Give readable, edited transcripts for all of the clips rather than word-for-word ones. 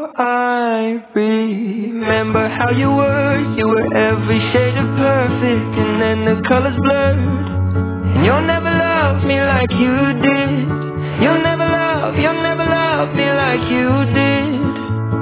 I remember how you were every shade of perfect, and then the colors blurred. And you'll never love me like you did. You'll never love me like you did.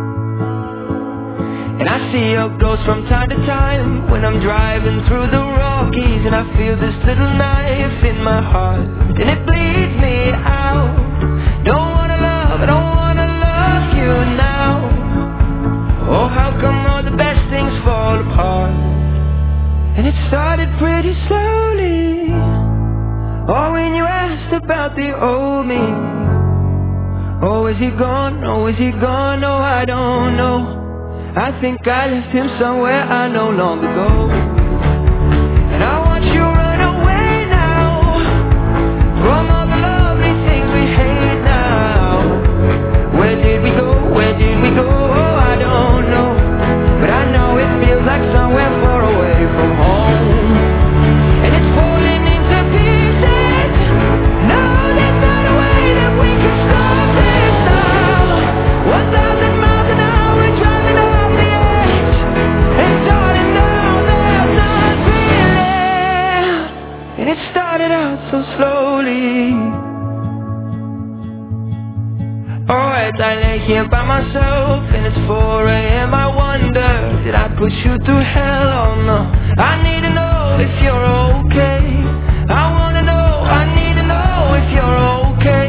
And I see your ghost from time to time when I'm driving through the Rockies, and I feel this little knife in my heart, and it bleeds me out. Don't wanna love you now. Oh, how come all the best things fall apart? And it started pretty slowly. Oh, when you asked about the old me. Oh, is he gone? Oh, is he gone? Oh, I don't know. I think I left him somewhere I no longer go. And I watch you run away now from all the lovely things we hate now. Where did we go? Where did we go? Oh, I don't know. But I know it feels like somewhere far away from home. And it's falling into pieces. No, there's not a way that we can stop this now. 1,000 miles an hour driving off the edge. And starting now, there's nothing left. And it started out so slowly. Alright, I lay here by myself, and it's 4 a.m. I wonder, did I push you through hell? Oh no, I need to know if you're okay. I wanna know, I need to know if you're okay.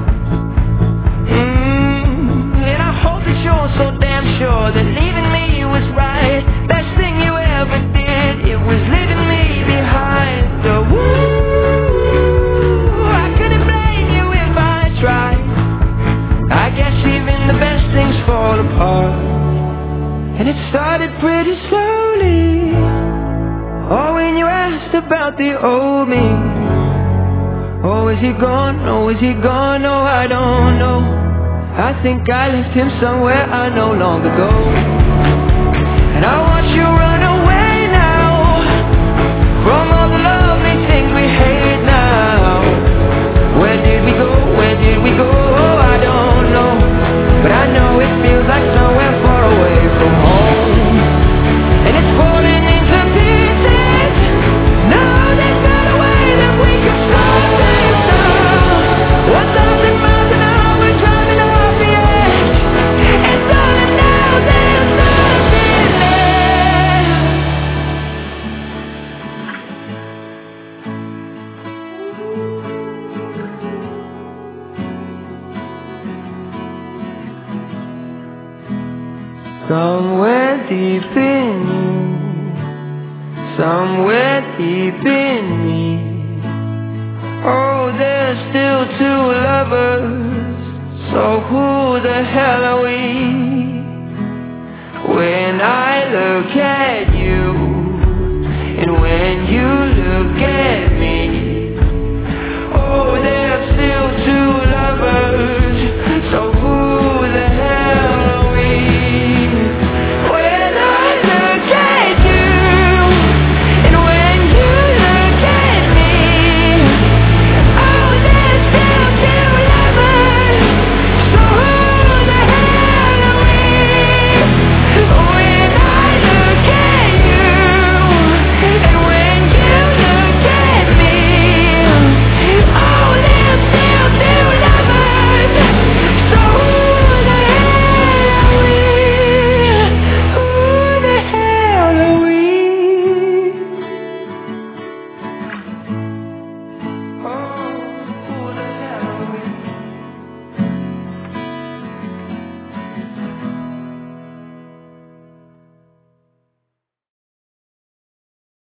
And I hope that you're so damn sure that leaving me was right. Best thing you ever did, it was leaving me behind. Oh, I couldn't blame you if I tried. I guess even the best things fall apart. And it started pretty slowly. Oh, when you asked about the old me. Oh, is he gone? Oh, is he gone? Oh, I don't know. I think I left him somewhere I no longer go. And I watch you run away now from all the lovely things we hate now. Where did we go? Where did we go? Oh, I don't know. But I know it feels like somewhere far away from home. And it's falling into pieces. No, there's not a way that we can stop this now. 1,000 miles an hour driving off the edge. And darling, now there's nothing left. Somewhere deep in you, somewhere deep in me. Oh, there's still 2 lovers. So who the hell are we? When I look at